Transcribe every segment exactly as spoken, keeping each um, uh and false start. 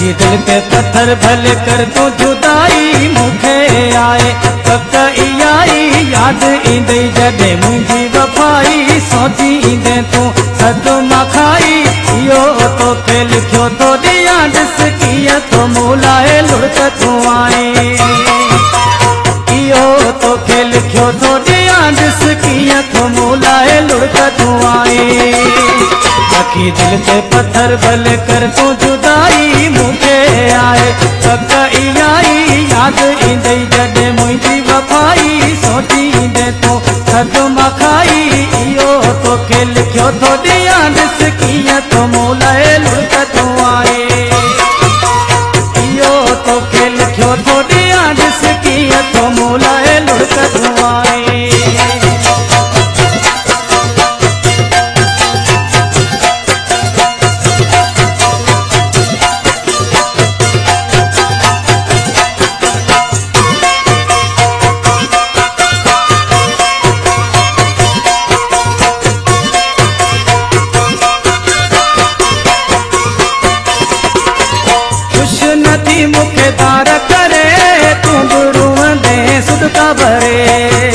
रखी दिल पे पत्थर भले कर तू जुदाई मुखे आए वक्त आई याद ईंदे जॾहिं मुंहिंजी वफ़ाई सोची ईंदे तूं सदमा खाई इहो तोखे लिखियो थो ॾियां ॾिस कीअं तो मूं लाइ लुड़क तूं आहीं इहो तोखे लिखियो थो ॾियां ॾिस कीअं तो मूं लाइ लुड़क तूं आहीं रखी दिल पे पत्थर भले कर तू जुदाई मुखे आए वक्त आई याद ईंदे जॾहिं मुंहिंजी वफ़ाई सोची ईंदे तूं सदमा खाई इहो तोखे लिखियो थो ॾियां ॾिस कीअं तो मूं लाइ लुड़क तूं आहीं इहो तोखे लिखियो थो ॾियां ॾिस कीअं तो मूं लाइ लुड़क तूं आहीं मुखे तार करे तूं गुरूअंदे सुदका भरे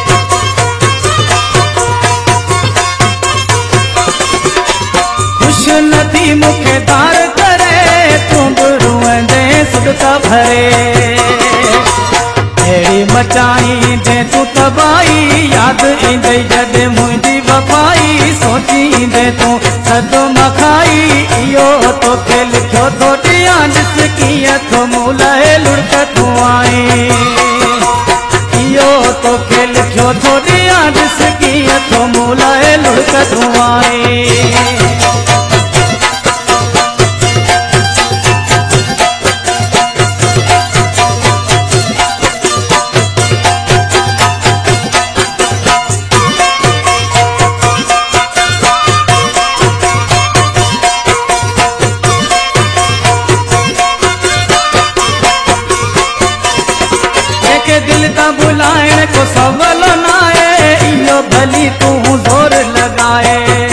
खुश नथी मुखे तार करे तूं गुरूअंदे सुदका भरे अहिड़ी मचाई दे तूं तबाही याद ईंदे जॾहिं मुंहिंजी वफ़ाई सोची ईंदे तूं सदमा खाई इहो तोखे लिखियो थो ॾियां ॾिस कीअं तो मूं लाइ लुड़क तूं आहीं इहो तोखे लिखियो थो ॾियां ॾिस कीअं तो मूं लाइ लुड़क तूं आहीं दिल ता बुलाइण को सवल नाहे इहो भली तूं ज़ोर लगाए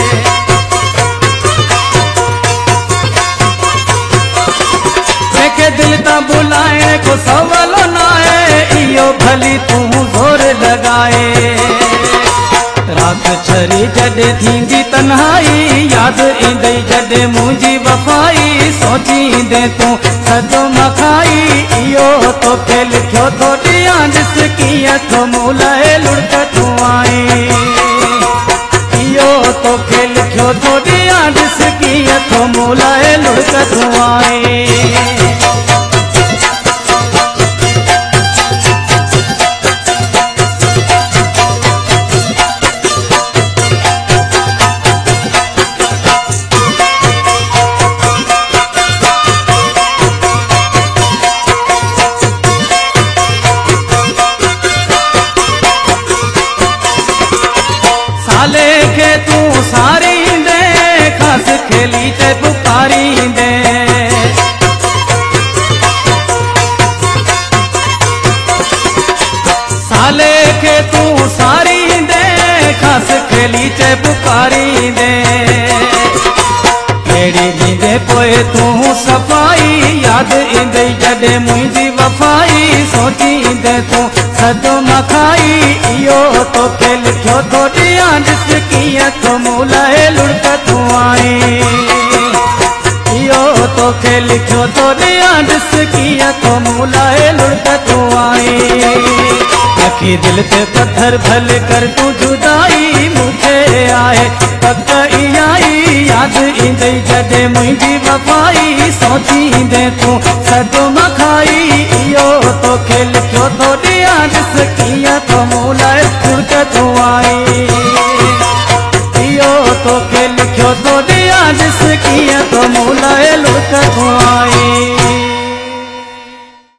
जंहिंखे दिल ता बुलाइण को सवल नाहे इहो भली तूं ज़ोर लगाए रात छरी जॾहिं थींदी तन्हाई याद ईंदे जॾहिं मुंहिंजी वफ़ाई सोची ईंदे तूं सदमा खाई इहो तोखे लिखियो थो ॾियां ॾिस कीअं तो मूं लाइ लुड़क तूं आहीं इहो तोखे लिखियो थो ॾियां ॾिस कीअं तो मूं लाइ लुड़क तूं आहीं साले खे तूं सारींदे ख़ासि खेली ते पुकारींदे साले खे तूं सारींदे ख़ासि खेली ते पुकारींदे अहिड़ी ॾींदे पोइ तूं सफ़ाई याद ईंदे जॾहिं मुंहिंजी वफ़ाई सोची ईंदे तूं सदमा खाई इहो तोखे लिखियो थो ॾियां ॾिस कीअं तो मूं लाइ लुड़क तूं आहीं इहो तोखे लिखियो थो ॾियां ॾिस कीअं तो मूं लाइ लुड़क तूं आहीं रखी दिल ते पत्थर भले कर तूं जुदाई मुखे आए वक्त आई याद ईंदे जॾहिं मुंहिंजी वफ़ाई सोची ईंदे तूं सदमा खाई इहो तोखे लिखियो थो ॾियां ॾिस कीअं तो मूं लाइ लुड़क तूं आहीं इहो तोखे लिखियो थो ॾियां ॾिस कीअं तो मूं लाइ लुड़क तूं आहीं।